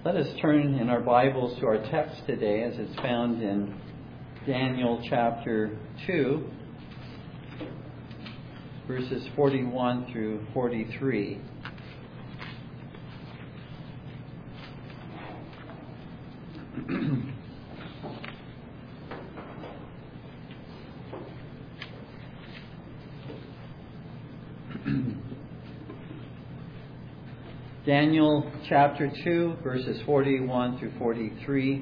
Let us turn in our Bibles to our text today as it's found in Daniel chapter 2, verses 41 through 43. Daniel chapter 2, verses 41 through 43.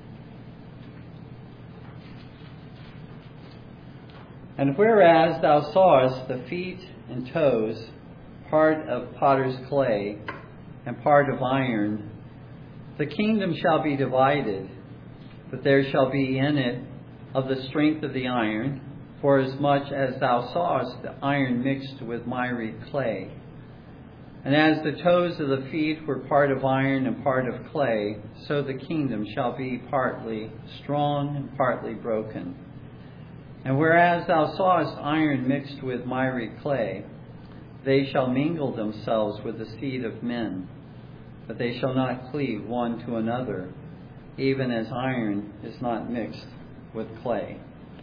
And whereas thou sawest the feet and toes, part of potter's clay and part of iron, the kingdom shall be divided, but there shall be in it of the strength of the iron, forasmuch as thou sawest the iron mixed with miry clay. And as the toes of the feet were part of iron and part of clay, so the kingdom shall be partly strong and partly broken. And whereas thou sawest iron mixed with miry clay, they shall mingle themselves with the seed of men, but they shall not cleave one to another, even as iron is not mixed with clay.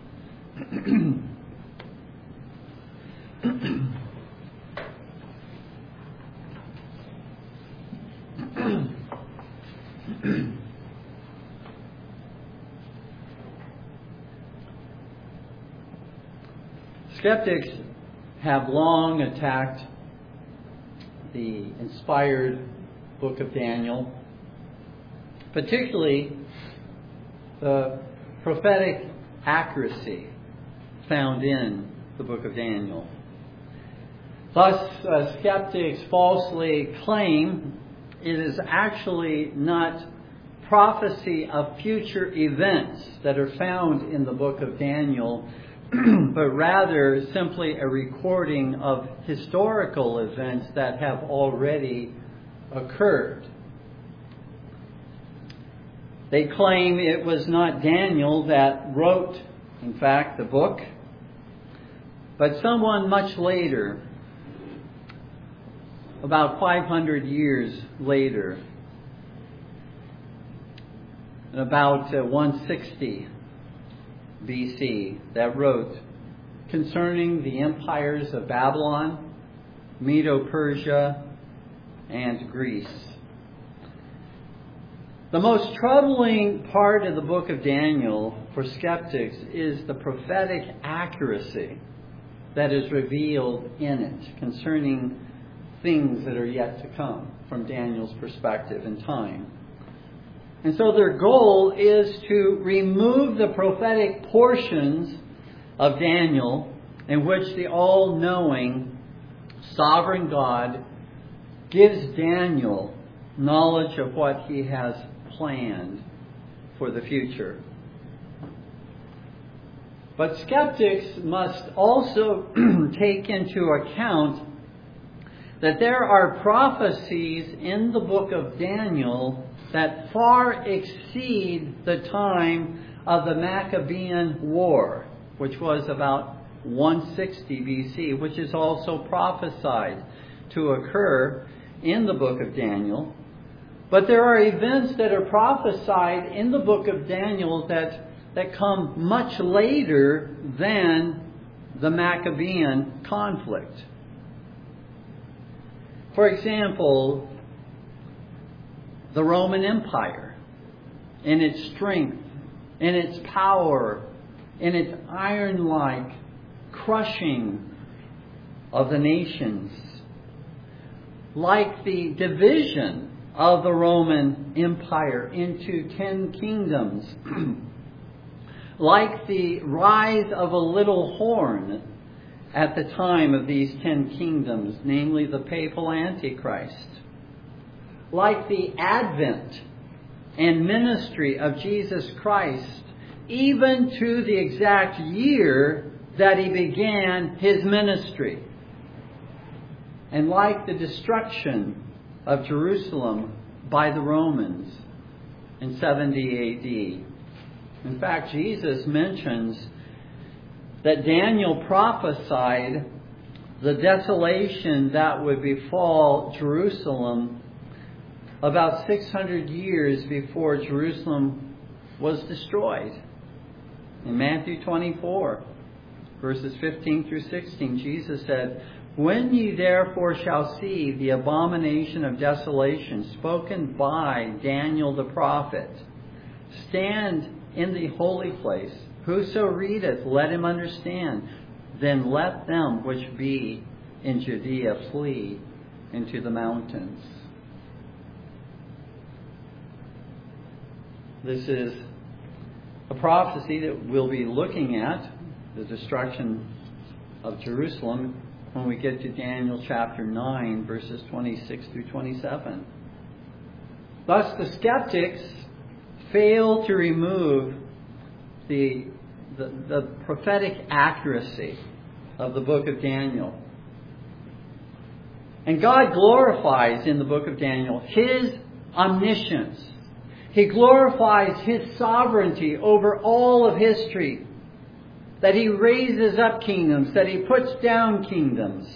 Skeptics have long attacked the inspired book of Daniel, particularly the prophetic accuracy found in the book of Daniel. Thus, skeptics falsely claim it is actually not prophecy of future events that are found in the book of Daniel, but rather simply a recording of historical events that have already occurred. They claim it was not Daniel that wrote, in fact, the book, but someone much later, about 500 years later, in about 160 BC, that wrote concerning the empires of Babylon, Medo-Persia, and Greece. The most troubling part of the book of Daniel for skeptics is the prophetic accuracy that is revealed in it concerning things that are yet to come from Daniel's perspective in time. And so their goal is to remove the prophetic portions of Daniel in which the all-knowing sovereign God gives Daniel knowledge of what he has planned for the future. But skeptics must also take into account that there are prophecies in the book of Daniel that far exceed the time of the Maccabean War, which was about 160 BC, which is also prophesied to occur in the book of Daniel. But there are events that are prophesied in the book of Daniel that come much later than the Maccabean conflict. For example, the Roman Empire, in its strength, in its power, in its iron-like crushing of the nations, like the division of the Roman Empire into 10 kingdoms, like the rise of a little horn at the time of these 10 kingdoms, namely the papal Antichrist, like the advent and ministry of Jesus Christ, even to the exact year that he began his ministry, and like the destruction of Jerusalem by the Romans in 70 AD. In fact, Jesus mentions that Daniel prophesied the desolation that would befall Jerusalem about 600 years before Jerusalem was destroyed. In Matthew 24, verses 15 through 16, Jesus said, "When ye therefore shall see the abomination of desolation spoken by Daniel the prophet, stand in the holy place. Whoso readeth, let him understand. Then let them which be in Judea flee into the mountains." This is a prophecy that we'll be looking at, the destruction of Jerusalem, when we get to Daniel chapter 9, verses 26 through 27. Thus the skeptics fail to remove the prophetic accuracy of the book of Daniel. And God glorifies in the book of Daniel His omniscience. He glorifies His sovereignty over all of history. That He raises up kingdoms, that He puts down kingdoms.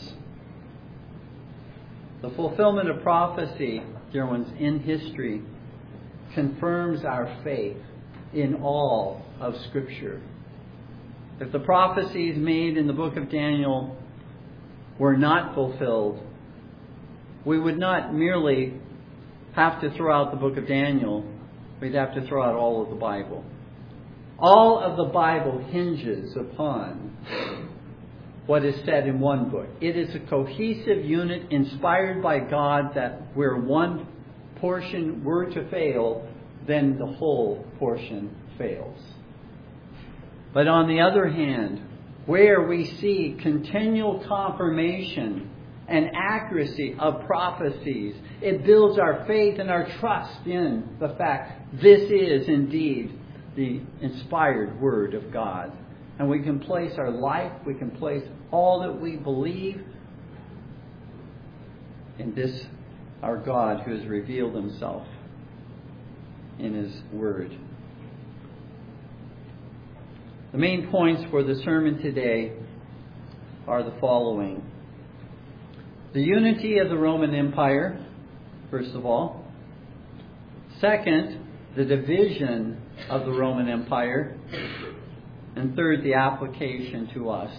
The fulfillment of prophecy, dear ones, in history confirms our faith in all of Scripture. If the prophecies made in the book of Daniel were not fulfilled, we would not merely have to throw out the book of Daniel, we'd have to throw out all of the Bible. All of the Bible hinges upon what is said in one book. It is a cohesive unit inspired by God, that where one portion were to fail, then the whole portion fails. But on the other hand, where we see continual confirmation and accuracy of prophecies, it builds our faith and our trust in the fact this is indeed the inspired Word of God. And we can place our life, we can place all that we believe in this, our God, who has revealed Himself in His Word. The main points for the sermon today are the following. The unity of the Roman Empire, first of all. Second, the division of the Roman Empire. And third, the application to us.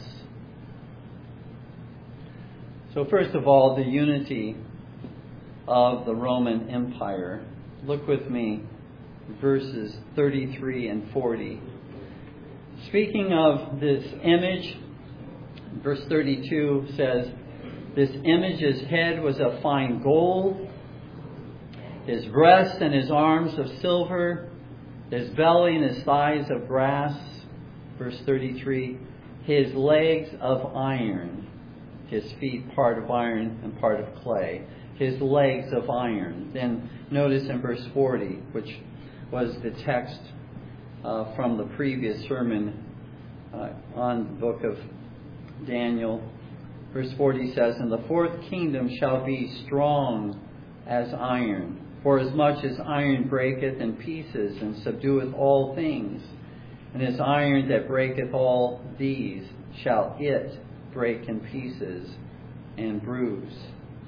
So first of all, the unity of the Roman Empire. Look with me, verses 33 and 40. Speaking of this image, verse 32 says, "This image's head was of fine gold, his breasts and his arms of silver, his belly and his thighs of brass." Verse 33, "His legs of iron, his feet part of iron and part of clay." His legs of iron. Then notice in verse 40, which was the text from the previous sermon on the book of Daniel. Verse 40 says, "And the fourth kingdom shall be strong as iron. For as much as iron breaketh in pieces and subdueth all things, and as iron that breaketh all these, shall it break in pieces and bruise."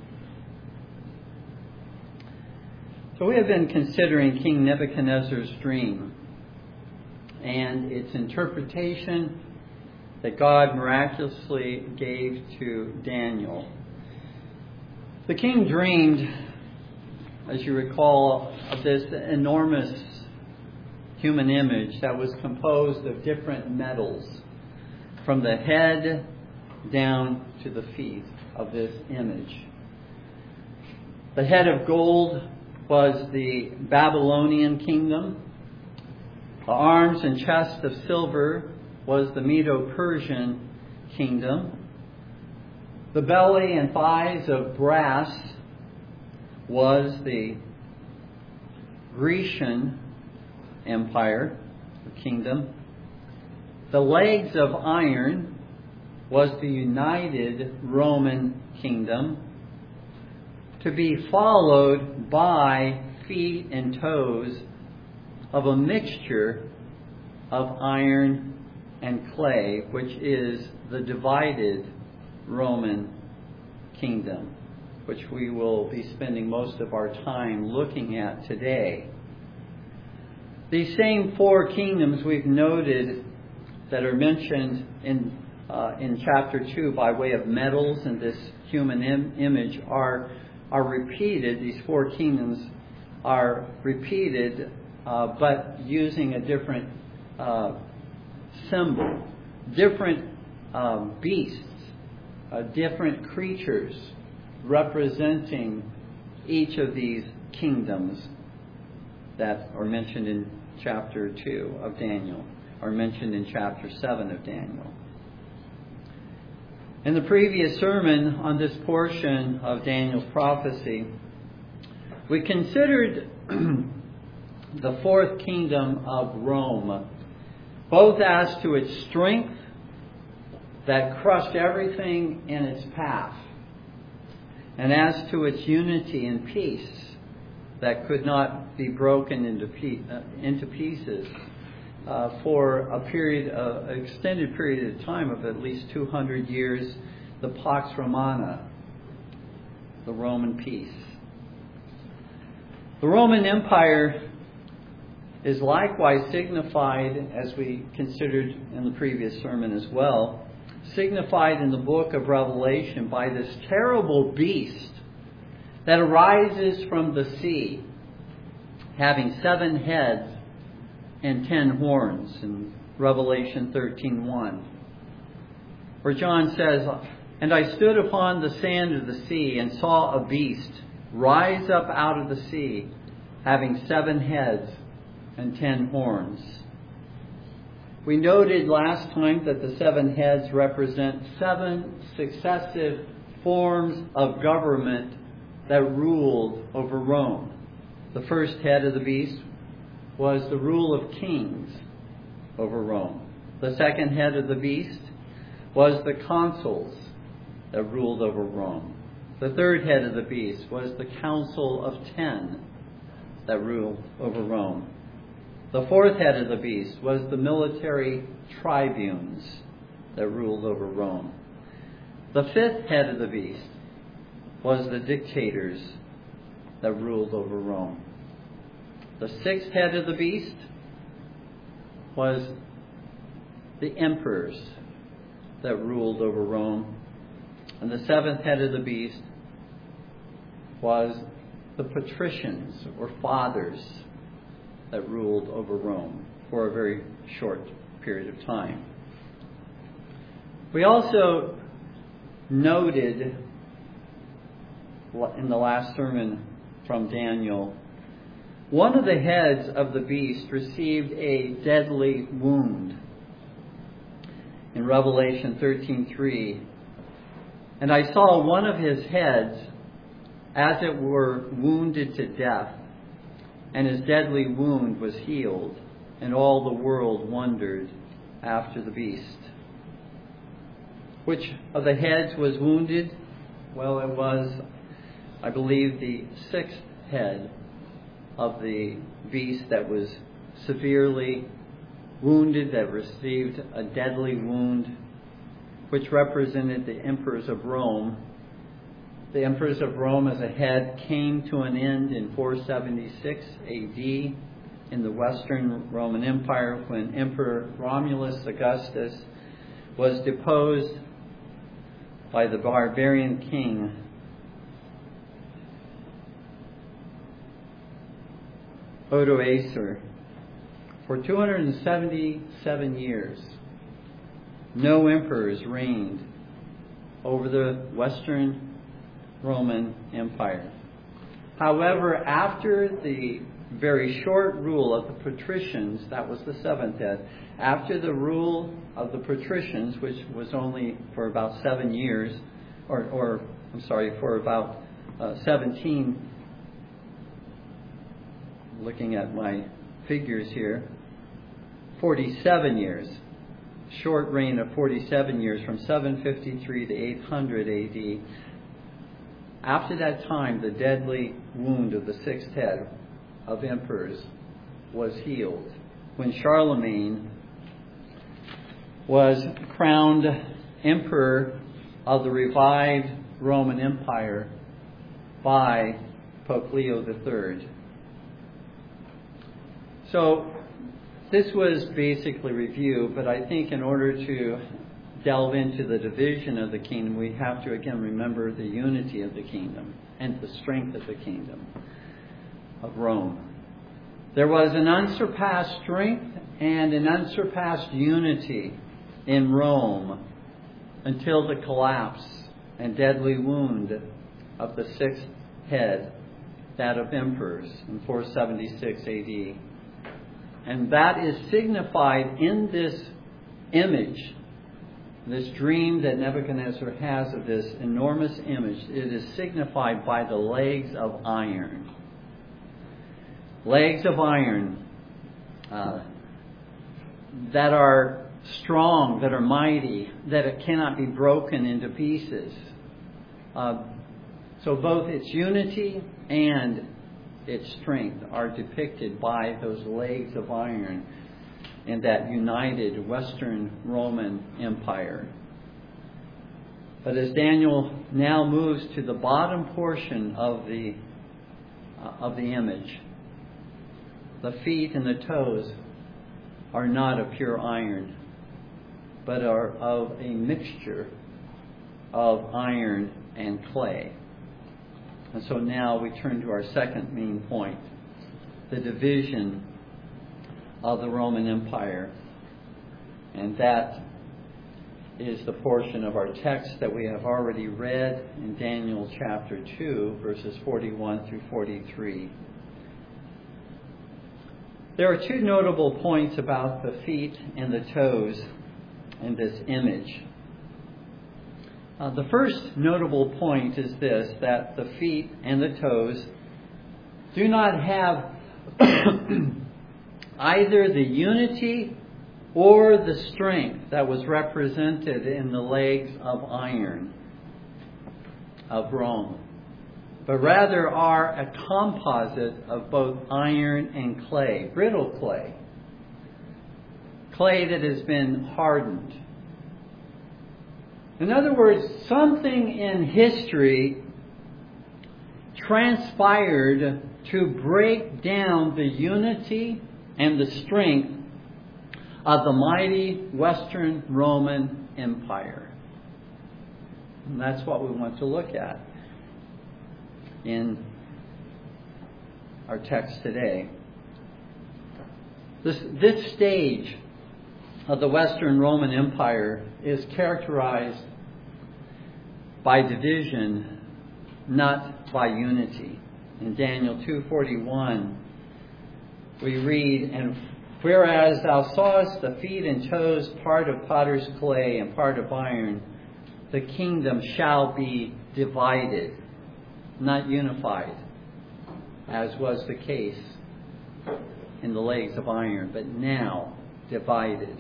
So we have been considering King Nebuchadnezzar's dream and its interpretation that God miraculously gave to Daniel. The king dreamed, as you recall, of this enormous human image that was composed of different metals, from the head down to the feet of this image. The head of gold was the Babylonian kingdom. The arms and chest of silver was the Medo-Persian kingdom. The belly and thighs of brass was the Grecian Empire, or kingdom. The legs of iron was the United Roman Kingdom, to be followed by feet and toes of a mixture of iron and clay, which is the divided Roman kingdom, which we will be spending most of our time looking at today. These same four kingdoms we've noted that are mentioned in chapter 2 by way of metals and this human image are repeated. These four kingdoms are repeated, but using a different symbol, different beasts, different creatures representing each of these kingdoms that are mentioned in chapter 2 of Daniel, are mentioned in chapter 7 of Daniel. In the previous sermon on this portion of Daniel's prophecy, we considered the fourth kingdom of Rome, both as to its strength that crushed everything in its path, and as to its unity and peace that could not be broken into pieces for an extended period of time of at least 200 years, the Pax Romana, the Roman peace. The Roman Empire is likewise signified, as we considered in the previous sermon as well, signified in the book of Revelation by this terrible beast that arises from the sea, having 7 heads and 10 horns, in Revelation 13:1, where John says, "And I stood upon the sand of the sea and saw a beast rise up out of the sea, having 7 heads and 10 horns." We noted last time that the 7 heads represent 7 successive forms of government that ruled over Rome. The first head of the beast was the rule of kings over Rome. The second head of the beast was the consuls that ruled over Rome. The third head of the beast was the Council of 10 that ruled over Rome. The fourth head of the beast was the military tribunes that ruled over Rome. The fifth head of the beast was the dictators that ruled over Rome. The sixth head of the beast was the emperors that ruled over Rome. And the seventh head of the beast was the patricians or fathers that ruled over Rome for a very short period of time. We also noted in the last sermon from Daniel, one of the heads of the beast received a deadly wound. In Revelation 13:3, "And I saw one of his heads, as it were, wounded to death, and his deadly wound was healed, and all the world wondered after the beast." Which of the heads was wounded? Well, it was, I believe, the sixth head of the beast that was severely wounded, that received a deadly wound, which represented the emperors of Rome. The emperors of Rome as a head came to an end in 476 AD in the Western Roman Empire when Emperor Romulus Augustus was deposed by the barbarian king Odoacer. For 277 years, no emperors reigned over the Western Roman Empire. However, after the very short rule of the patricians, that was the seventh head, after the rule of the patricians, which was only for about 7 years, for about 17, looking at my figures here, 47 years, short reign of 47 years from 753 to 800 AD. After that time, the deadly wound of the sixth head of emperors was healed when Charlemagne was crowned emperor of the revived Roman Empire by Pope Leo III. So this was basically review, but I think in order to delve into the division of the kingdom, we have to again remember the unity of the kingdom and the strength of the kingdom of Rome. There was an unsurpassed strength and an unsurpassed unity in Rome until the collapse and deadly wound of the sixth head, that of emperors, in 476 AD. And that is signified in this image, this dream that Nebuchadnezzar has of this enormous image. It is signified by the legs of iron. Legs of iron that are strong, that are mighty, that it cannot be broken into pieces. So both its unity and its strength are depicted by those legs of iron in that united Western Roman Empire. But as Daniel now moves to the bottom portion of the image, the feet and the toes are not of pure iron, but are of a mixture of iron and clay. And so now we turn to our second main point, the division of the Roman Empire. And that is the portion of our text that we have already read in Daniel chapter 2, verses 41 through 43. There are two notable points about the feet and the toes in this image. The first notable point is this, that the feet and the toes do not have either the unity or the strength that was represented in the legs of iron of Rome, but rather are a composite of both iron and clay, brittle clay, clay that has been hardened. In other words, something in history transpired to break down the unity and the strength of the mighty Western Roman Empire. And that's what we want to look at in our text today. This stage of the Western Roman Empire is characterized by division, not by unity. In Daniel 2:41, we read, "And whereas thou sawest the feet and toes, part of potter's clay and part of iron, the kingdom shall be divided," not unified, as was the case in the legs of iron, but now divided.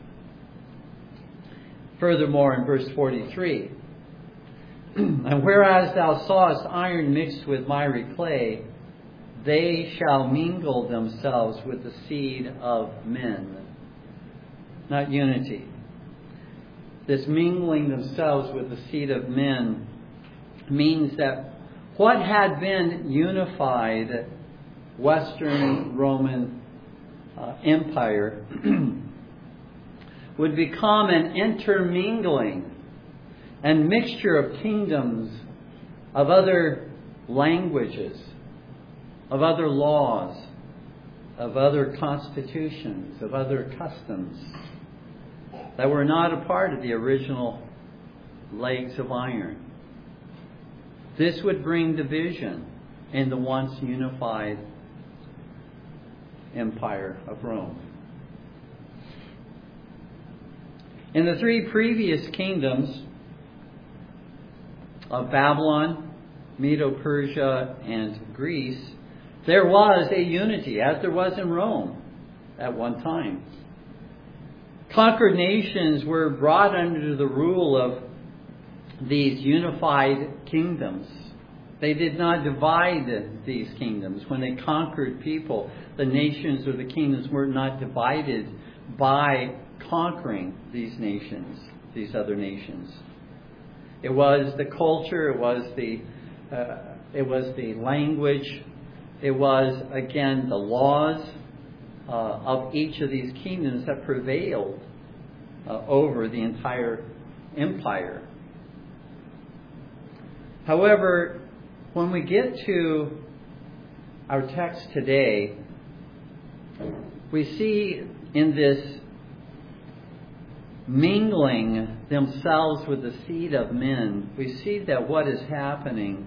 Furthermore, in verse 43, "And whereas thou sawest iron mixed with miry clay, they shall mingle themselves with the seed of men." Not unity. This mingling themselves with the seed of men means that what had been unified Western Roman Empire would become an intermingling and mixture of kingdoms, of other languages, of other laws, of other constitutions, of other customs that were not a part of the original legs of iron. This would bring division in the once unified Empire of Rome. In the three previous kingdoms of Babylon, Medo-Persia, and Greece, there was a unity, as there was in Rome at one time. Conquered nations were brought under the rule of these unified kingdoms. They did not divide these kingdoms. When they conquered people, the nations or the kingdoms were not divided by conquering these nations, these other nations. It was the culture, it was the it was the language, it was, again, the laws of each of these kingdoms that prevailed over the entire empire. However, when we get to our text today, we see in this mingling themselves with the seed of men, we see that what is happening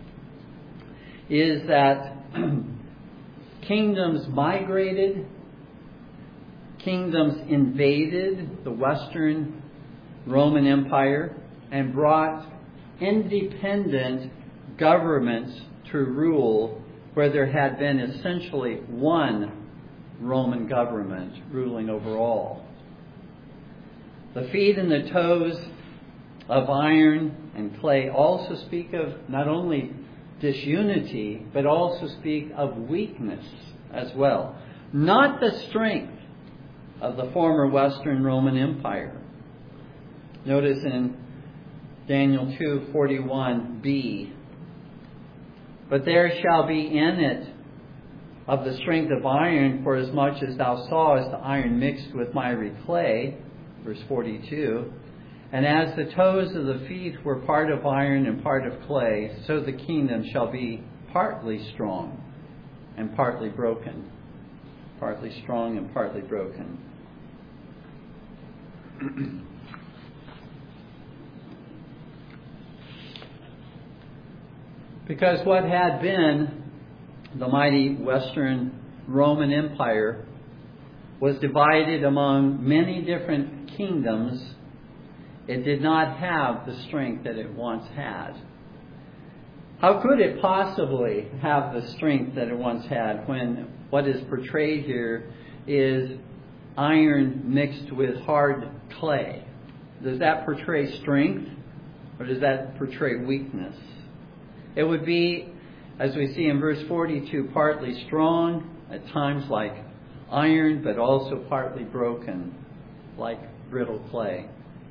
is that kingdoms migrated, kingdoms invaded the Western Roman Empire and brought independent governments to rule where there had been essentially one Roman government ruling over all. The feet and the toes of iron and clay also speak of not only disunity, but also speak of weakness as well. Not the strength of the former Western Roman Empire. Notice in Daniel 2:41b, but there shall be in it of the strength of iron, for as much as thou sawest the iron mixed with miry clay, verse 42, and as the toes of the feet were part of iron and part of clay, so the kingdom shall be partly strong and partly broken. Partly strong and partly broken. Because what had been the mighty Western Roman Empire was divided among many different kingdoms, it did not have the strength that it once had. How could it possibly have the strength that it once had when what is portrayed here is iron mixed with hard clay? Does that portray strength or does that portray weakness? It would be, as we see in verse 42, partly strong, at times like iron, but also partly broken, like brittle clay.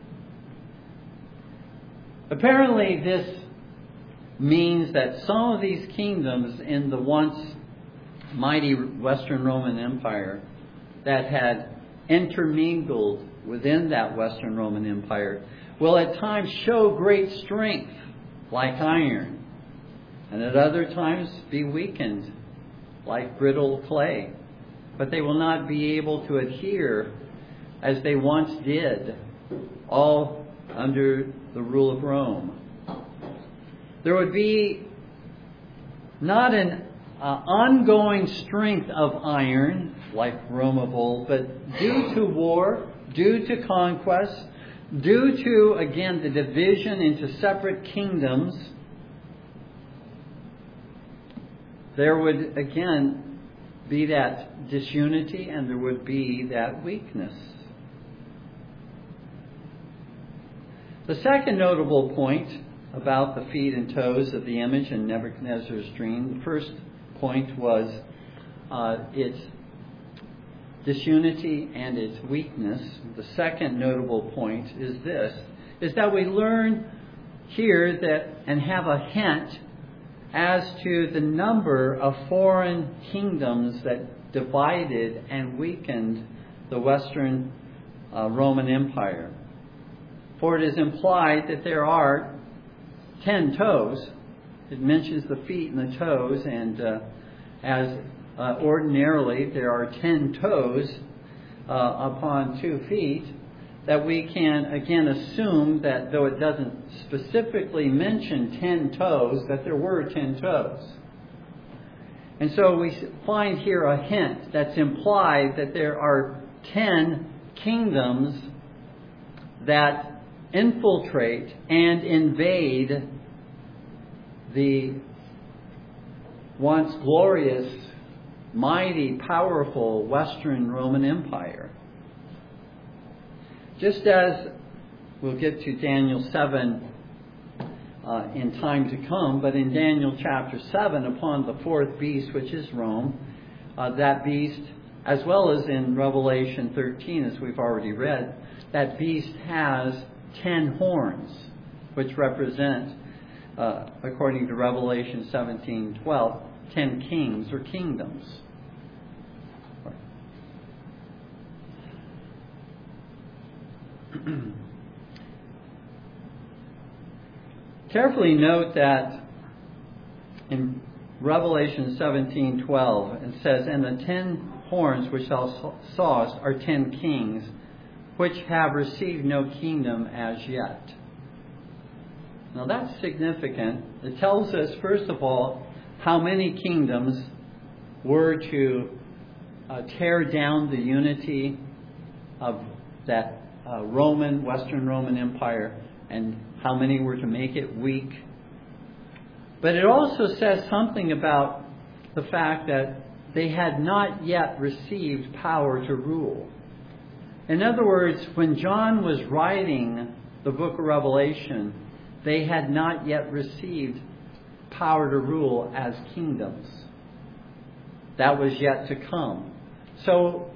Apparently, this means that some of these kingdoms in the once mighty Western Roman Empire that had intermingled within that Western Roman Empire will at times show great strength, like iron, and at other times be weakened, like brittle clay. But they will not be able to adhere as they once did, all under the rule of Rome. There would be not an ongoing strength of iron, like Rome of old, but due to war, due to conquest, due to, again, the division into separate kingdoms, there would, again, be that disunity and there would be that weakness. The second notable point about the feet and toes of the image in Nebuchadnezzar's dream, the first point was its disunity and its weakness. The second notable point is this, is that we learn here that and have a hint as to the number of foreign kingdoms that divided and weakened the Western Roman Empire. For it is implied that there are 10 toes. It mentions the feet and the toes, and as ordinarily there are 10 toes upon 2 feet, that we can again assume that though it doesn't specifically mention 10 toes, that there were 10 toes. And so we find here a hint that's implied that there are 10 kingdoms that infiltrate and invade the once glorious, mighty, powerful Western Roman Empire. Just as we'll get to Daniel 7 in time to come, but in Daniel chapter 7, upon the fourth beast, which is Rome, that beast, as well as in Revelation 13, as we've already read, that beast has 10 horns, which represent according to Revelation 17:12, 10 kings or kingdoms. Carefully note that in Revelation 17:12 it says, "And the 10 horns which thou sawest are 10 kings, which have received no kingdom as yet." Now that's significant. It tells us, first of all, how many kingdoms were to tear down the unity of that Western Roman Empire, and how many were to make it weak. But it also says something about the fact that they had not yet received power to rule. In other words, when John was writing the book of Revelation, they had not yet received power to rule as kingdoms. That was yet to come. So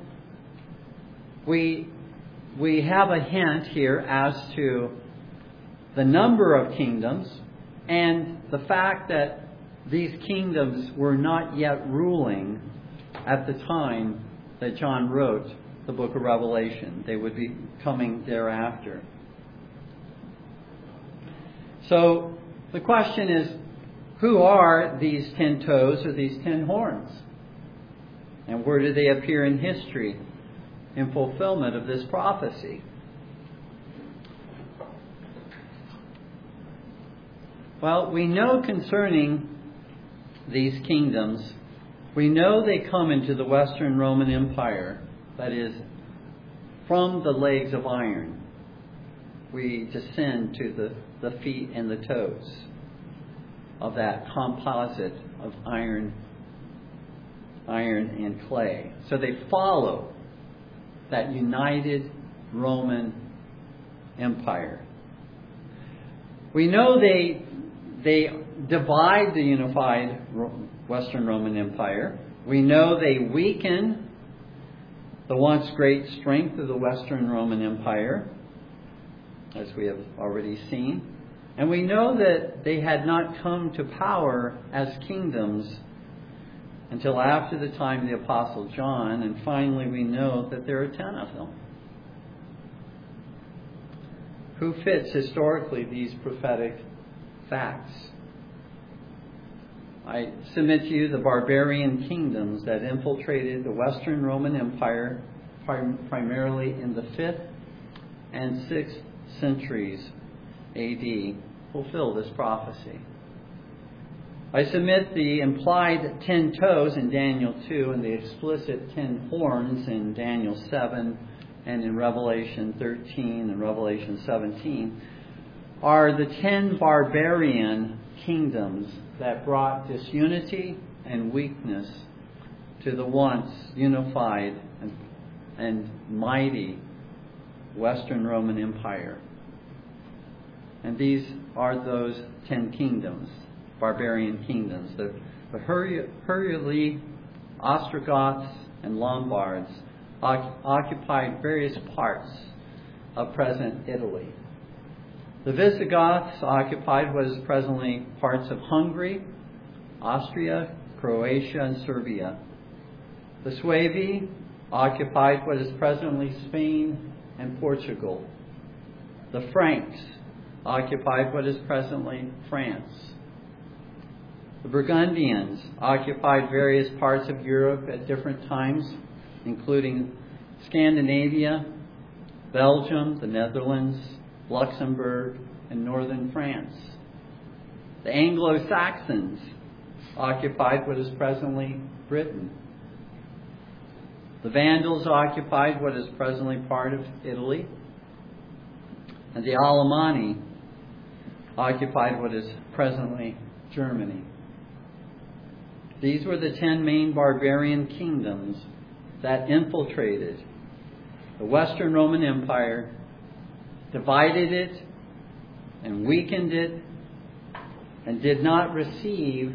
we have a hint here as to the number of kingdoms and the fact that these kingdoms were not yet ruling at the time that John wrote the book of Revelation. They would be coming thereafter. So the question is, who are these 10 toes or these 10 horns? And where do they appear in history in fulfillment of this prophecy? Well, we know concerning these kingdoms, we know they come into the Western Roman Empire, that is, from the legs of iron. We descend to the feet and the toes of that composite of iron and clay. So they follow that united Roman Empire. We know they divide the unified Western Roman Empire. We know they weaken the once great strength of the Western Roman Empire, as we have already seen. And we know that they had not come to power as kingdoms until after the time of the Apostle John, and finally we know that there are 10 of them. Who fits historically these prophetic facts? I submit to you the barbarian kingdoms that infiltrated the Western Roman Empire primarily in the 5th and 6th centuries AD fulfill this prophecy. I submit the implied 10 toes in Daniel 2 and the explicit 10 horns in Daniel 7 and in Revelation 13 and Revelation 17 are the 10 barbarian kingdoms that brought disunity and weakness to the once unified and mighty Western Roman Empire. And these are those 10 kingdoms, barbarian kingdoms. The Heruli, Ostrogoths, and Lombards occupied various parts of present Italy. The Visigoths occupied what is presently parts of Hungary, Austria, Croatia, and Serbia. The Suevi occupied what is presently Spain and Portugal. The Franks occupied what is presently France. The Burgundians occupied various parts of Europe at different times, including Scandinavia, Belgium, the Netherlands, Luxembourg, and northern France. The Anglo-Saxons occupied what is presently Britain. The Vandals occupied what is presently part of Italy. And the Alemanni occupied what is presently Germany. These were the 10 main barbarian kingdoms that infiltrated the Western Roman Empire, divided it and weakened it, and did not receive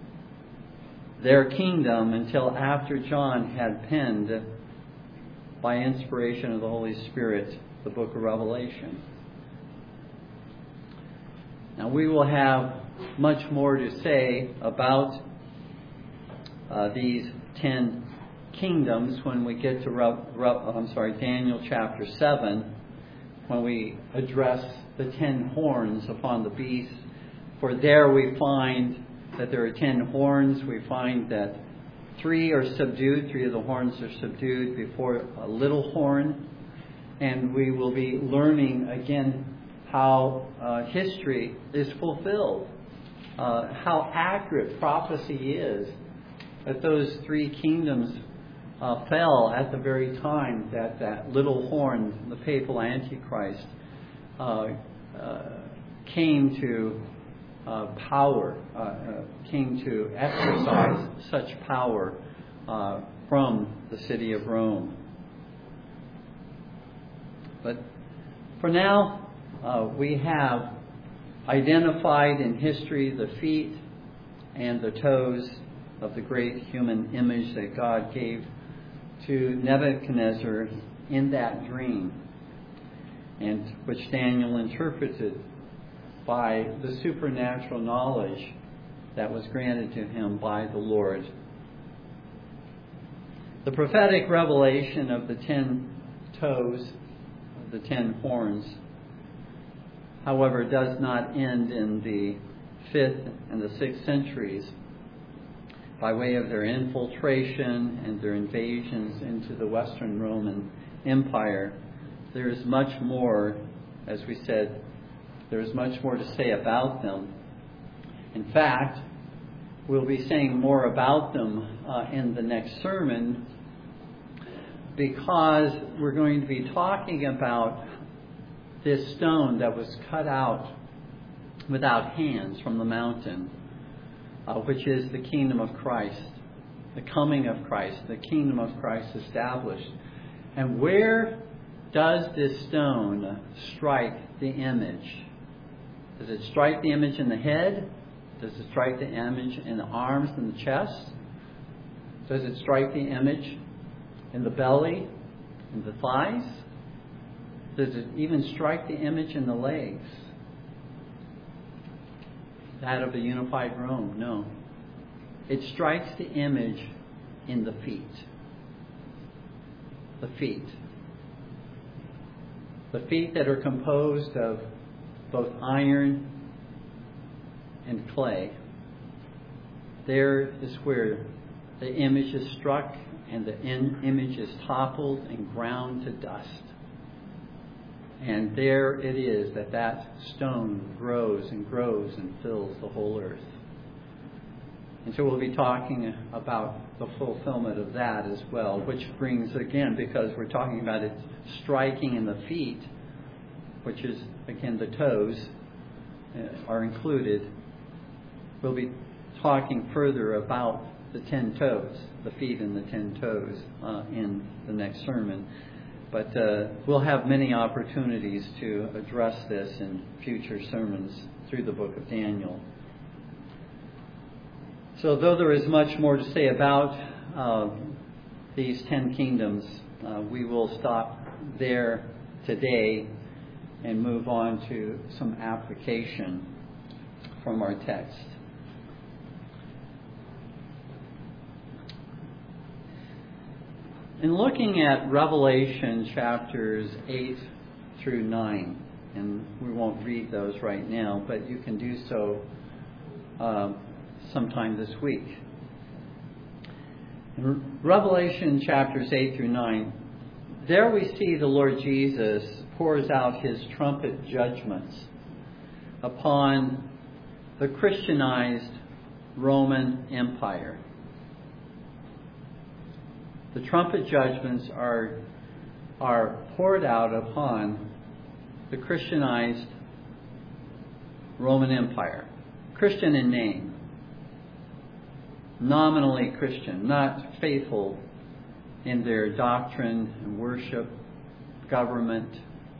their kingdom until after John had penned, by inspiration of the Holy Spirit, the book of Revelation. Now we will have much more to say about these 10 kingdoms when we get to Daniel chapter 7, when we address the 10 horns upon the beast. For there we find that there are 10 horns. We find that 3 are subdued. 3 of the horns are subdued before a little horn. And we will be learning again how history is fulfilled, how accurate prophecy is, that those 3 kingdoms fell at the very time that that little horn, the papal Antichrist, came to power, came to exercise such power from the city of Rome. But for now, we have identified in history the feet and the toes of the great human image that God gave to Nebuchadnezzar in that dream, and which Daniel interpreted by the supernatural knowledge that was granted to him by the Lord. The prophetic revelation of the 10 toes, of the 10 horns, however, does not end in the 5th and the 6th centuries by way of their infiltration and their invasions into the Western Roman Empire. There is much more, as we said, there is much more to say about them. In fact, we'll be saying more about them in the next sermon, because we're going to be talking about this stone that was cut out without hands from the mountain, which is the kingdom of Christ, the coming of Christ, the kingdom of Christ established. And where does this stone strike the image? Does it strike the image in the head? Does it strike the image in the arms and the chest? Does it strike the image in the belly and the thighs? Does it even strike the image in the legs? That of a unified Rome? No. It strikes the image in the feet. The feet. The feet that are composed of both iron and clay. There is where the image is struck and the image is toppled and ground to dust. And there it is that stone grows and grows and fills the whole earth. And so we'll be talking about the fulfillment of that as well, which brings, again, because we're talking about it striking in the feet, which is, again, the toes are included. We'll be talking further about the 10 toes, the feet and the 10 toes in the next sermon. But we'll have many opportunities to address this in future sermons through the book of Daniel. So though there is much more to say about these 10 kingdoms, we will stop there today and move on to some application from our text. In looking at Revelation chapters 8 through 9, and we won't read those right now, but you can do so sometime this week. In Revelation chapters 8 through 9, there we see the Lord Jesus pours out his trumpet judgments upon the Christianized Roman Empire. The trumpet judgments are poured out upon the Christianized Roman Empire. Christian in name. Nominally Christian, not faithful in their doctrine and worship, government.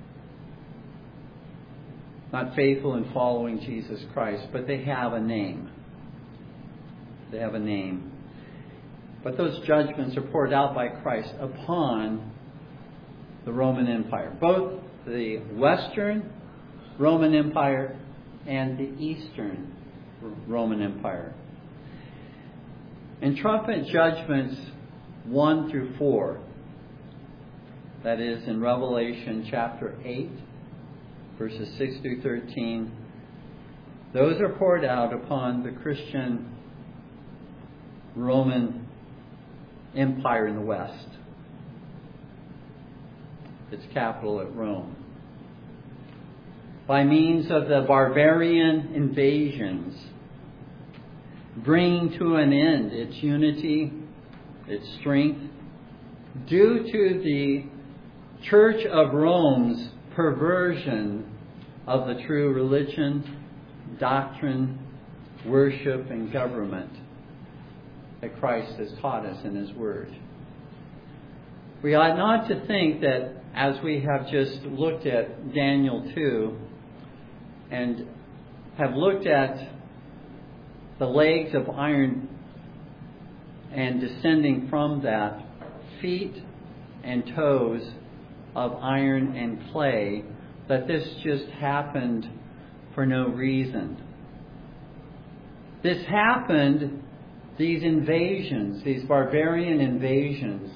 Not faithful in following Jesus Christ, but they have a name. They have a name. But those judgments are poured out by Christ upon the Roman Empire. Both the Western Roman Empire and the Eastern Roman Empire. In trumpet judgments 1 through 4, that is in Revelation chapter 8, verses 6 through 13, those are poured out upon the Christian Roman Empire in the West. Its capital at Rome. By means of the barbarian invasions, bringing to an end its unity, its strength, due to the Church of Rome's perversion of the true religion, doctrine, worship, and government that Christ has taught us in His Word. We ought not to think that as we have just looked at Daniel 2 and have looked at the legs of iron and descending from that, feet and toes of iron and clay, that this just happened for no reason. This happened, these invasions, these barbarian invasions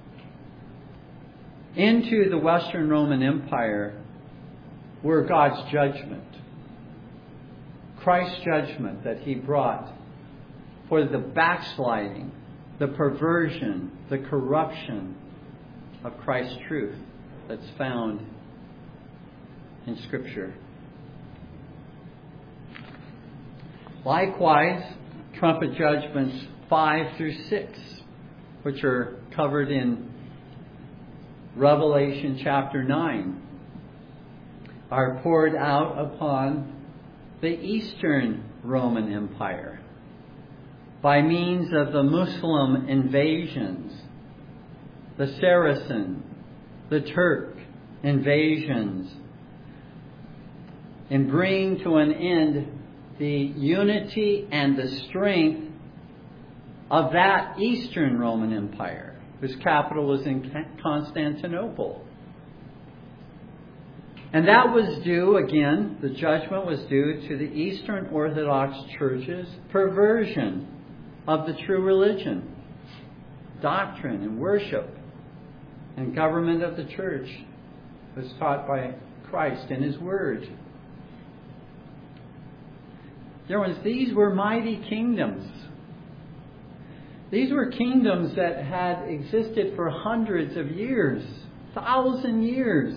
into the Western Roman Empire were God's judgment. Christ's judgment that He brought for the backsliding, the perversion, the corruption of Christ's truth that's found in Scripture. Likewise, trumpet judgments 5 through 6, which are covered in Revelation chapter 9, are poured out upon the Eastern Roman Empire by means of the Muslim invasions, the Saracen, the Turk invasions, in bringing to an end the unity and the strength of that Eastern Roman Empire, whose capital was in Constantinople. And that was due, again, the judgment was due to the Eastern Orthodox Church's perversion of the true religion, doctrine and worship, and government of the church was taught by Christ in His Word. Dear ones, these were mighty kingdoms. These were kingdoms that had existed for hundreds of years, 1,000 years.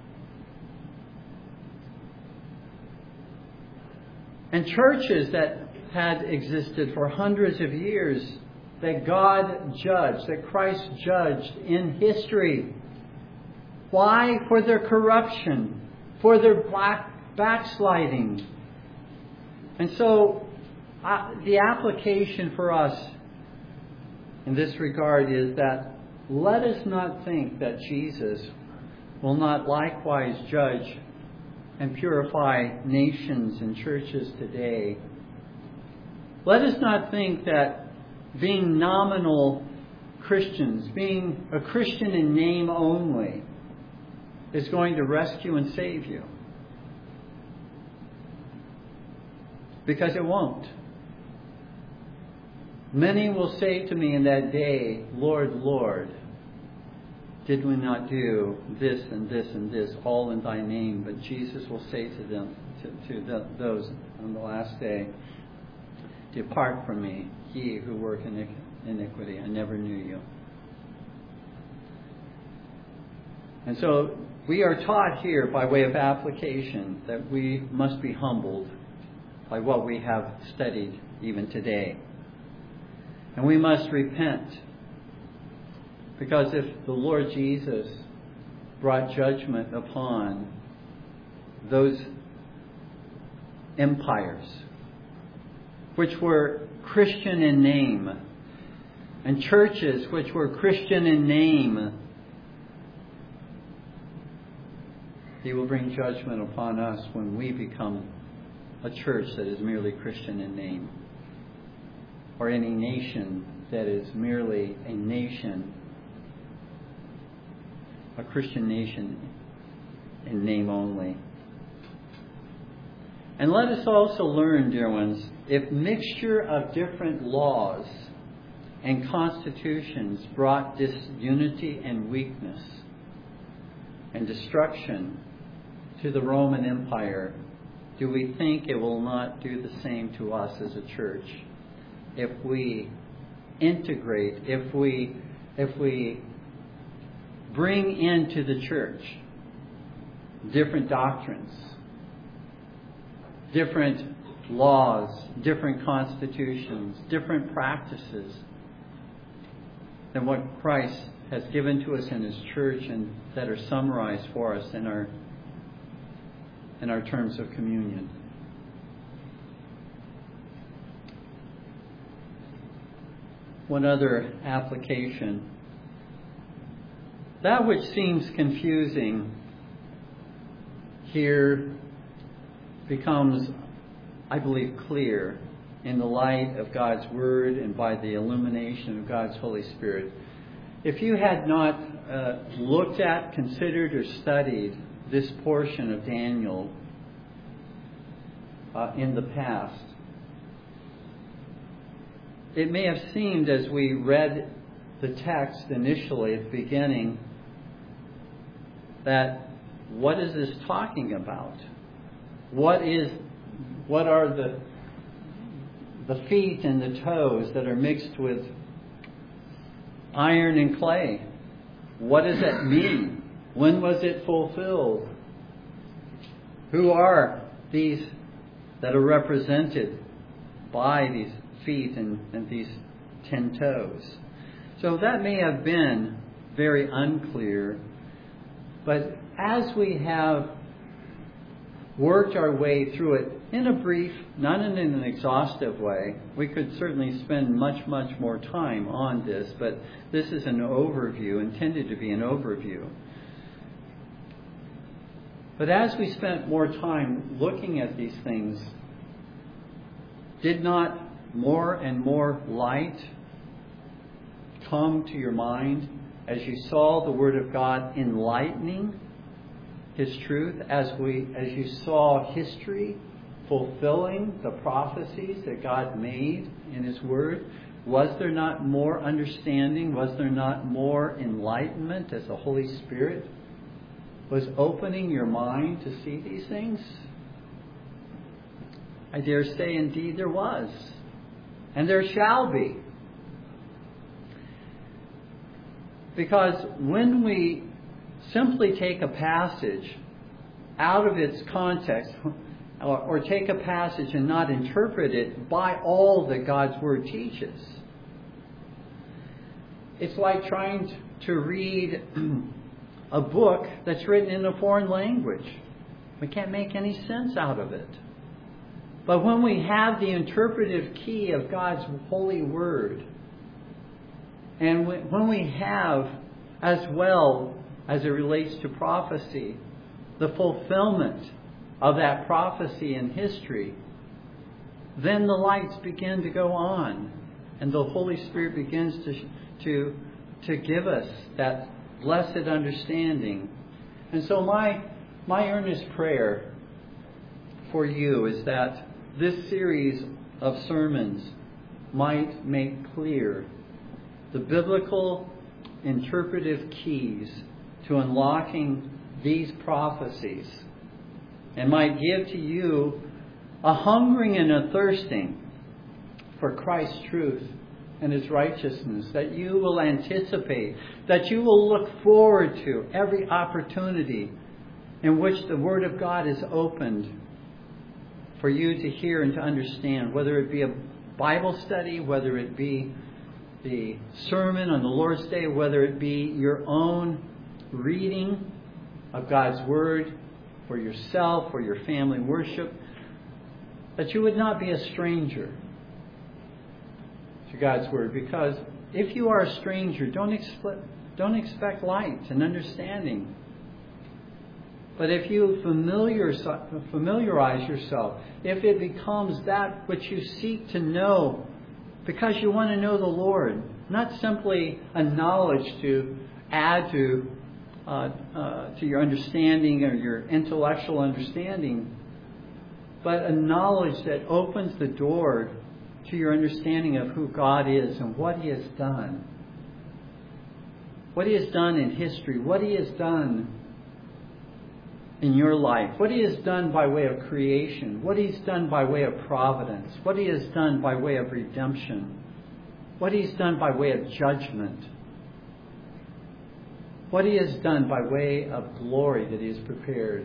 And churches that had existed for hundreds of years that God judged, that Christ judged in history. Why? For their corruption, for their backsliding. And so the application for us in this regard is that let us not think that Jesus will not likewise judge and purify nations and churches today. Let us not think that being nominal Christians, being a Christian in name only, is going to rescue and save you. Because it won't. Many will say to me in that day, Lord, Lord, did we not do this and this and this all in Thy name? But Jesus will say to them, to those on the last day, depart from me, ye who work iniquity. I never knew you. And so we are taught here by way of application that we must be humbled by what we have studied even today. And we must repent. Because if the Lord Jesus brought judgment upon those empires, which were Christian in name, and churches which were Christian in name, He will bring judgment upon us when we become a church that is merely Christian in name, or any nation that is merely a nation, a Christian nation in name only. And let us also learn, dear ones, if mixture of different laws and constitutions brought disunity and weakness and destruction to the Roman Empire, do we think it will not do the same to us as a church if we integrate, if we bring into the church different doctrines, different laws, different constitutions, different practices than what Christ has given to us in His church and that are summarized for us in our terms of communion. One other application. That which seems confusing here becomes, I believe, clear in the light of God's Word and by the illumination of God's Holy Spirit. If you had not looked at, considered, or studied this portion of Daniel in the past, it may have seemed as we read the text initially at the beginning that what is this talking about? What are the feet and the toes that are mixed with iron and clay? What does that mean? When was it fulfilled? Who are these that are represented by these feet and these 10 toes? So that may have been very unclear, but as we have worked our way through it in a brief, not in an exhaustive way, we could certainly spend much, much more time on this, but this is an overview, intended to be an overview. But as we spent more time looking at these things, did not more and more light come to your mind as you saw the Word of God enlightening His truth, as you saw history fulfilling the prophecies that God made in His Word? Was there not more understanding? Was there not more enlightenment as the Holy Spirit was opening your mind to see these things? I dare say indeed there was. And there shall be. Because when we simply take a passage out of its context, or take a passage and not interpret it by all that God's Word teaches, it's like trying to read a book that's written in a foreign language. We can't make any sense out of it. But when we have the interpretive key of God's holy Word, and when we have, as well as it relates to prophecy, the fulfillment of that prophecy in history, then the lights begin to go on, and the Holy Spirit begins to give us that blessed understanding. And so my earnest prayer for you is that this series of sermons might make clear the biblical interpretive keys to unlocking these prophecies, and might give to you a hungering and a thirsting for Christ's truth and His righteousness, that you will anticipate, that you will look forward to every opportunity in which the Word of God is opened for you to hear and to understand, whether it be a Bible study, whether it be the sermon on the Lord's Day, whether it be your own reading of God's Word for yourself or your family worship, that you would not be a stranger to God's Word. Because if you are a stranger, don't expect light and understanding. But if you familiarize yourself, if it becomes that which you seek to know because you want to know the Lord, not simply a knowledge to add to your understanding or your intellectual understanding, but a knowledge that opens the door to your understanding of who God is and what He has done. What He has done in history, what He has done in your life, what He has done by way of creation, what He's done by way of providence, what He has done by way of redemption, what He's done by way of judgment, what He has done by way of glory that He has prepared.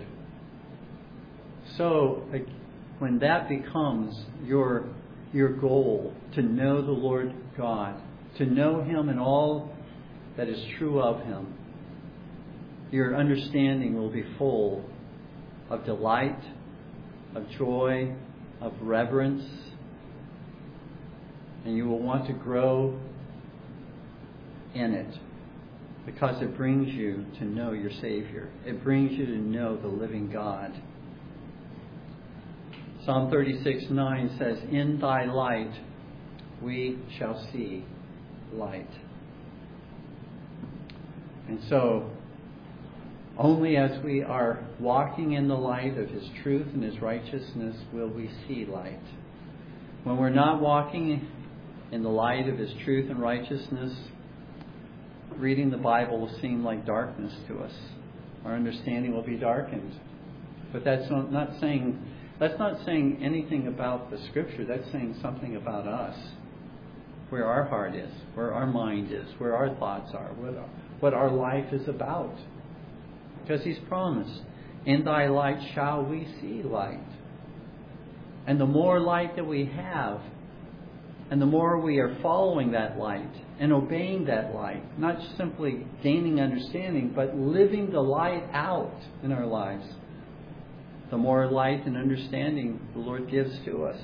So, when that becomes your goal, to know the Lord God, to know Him and all that is true of Him, your understanding will be full of delight, of joy, of reverence, and you will want to grow in it because it brings you to know your Savior. It brings you to know the living God. Psalm 36:9 says, "In Thy light we shall see light." And so, only as we are walking in the light of His truth and His righteousness will we see light. When we're not walking in the light of His truth and righteousness, reading the Bible will seem like darkness to us. Our understanding will be darkened. But that's not saying anything about the Scripture. That's saying something about us. Where our heart is, where our mind is, where our thoughts are, what our life is about. Because He's promised, "In Thy light shall we see light." And the more light that we have, and the more we are following that light and obeying that light, not simply gaining understanding, but living the light out in our lives, the more light and understanding the Lord gives to us.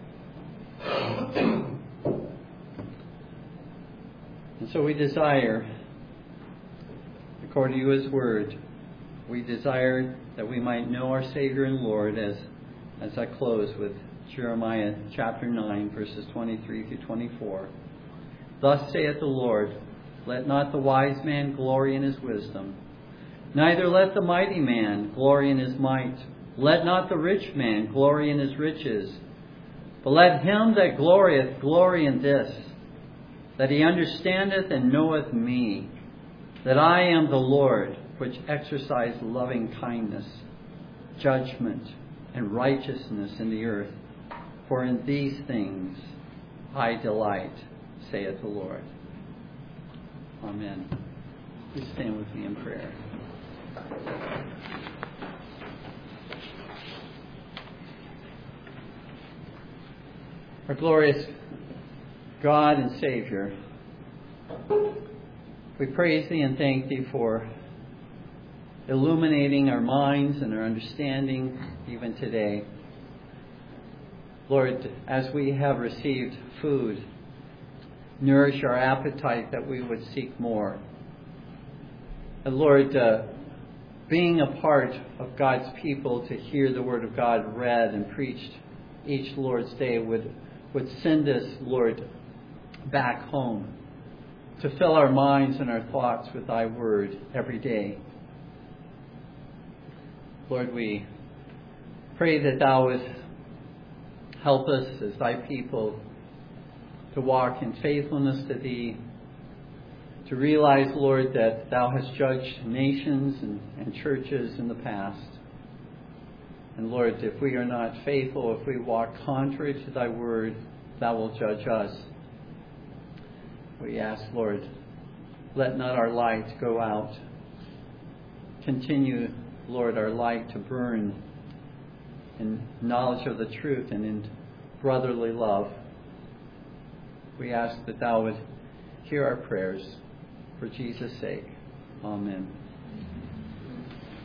And so we desire, according to His Word, we desire that we might know our Savior and Lord, as I close with Jeremiah chapter 9, verses 23 through 24. "Thus saith the Lord, let not the wise man glory in his wisdom, neither let the mighty man glory in his might. Let not the rich man glory in his riches, but let him that glorieth glory in this, that he understandeth and knoweth me, that I am the Lord, which exercise loving kindness, judgment, and righteousness in the earth. For in these things I delight, saith the Lord." Amen. Please stand with me in prayer. Our glorious God and Savior, we praise Thee and thank Thee for illuminating our minds and our understanding even today. Lord, as we have received food, nourish our appetite that we would seek more. And Lord, being a part of God's people to hear the Word of God read and preached each Lord's Day would send us, Lord, back home to fill our minds and our thoughts with Thy Word every day. Lord, we pray that Thou would help us as Thy people to walk in faithfulness to Thee, to realize, Lord, that Thou hast judged nations and churches in the past. And Lord, if we are not faithful, if we walk contrary to Thy Word, Thou wilt judge us. We ask, Lord, let not our light go out. Continue, Lord, our light to burn in knowledge of the truth and in brotherly love. We ask that Thou would hear our prayers for Jesus' sake. Amen.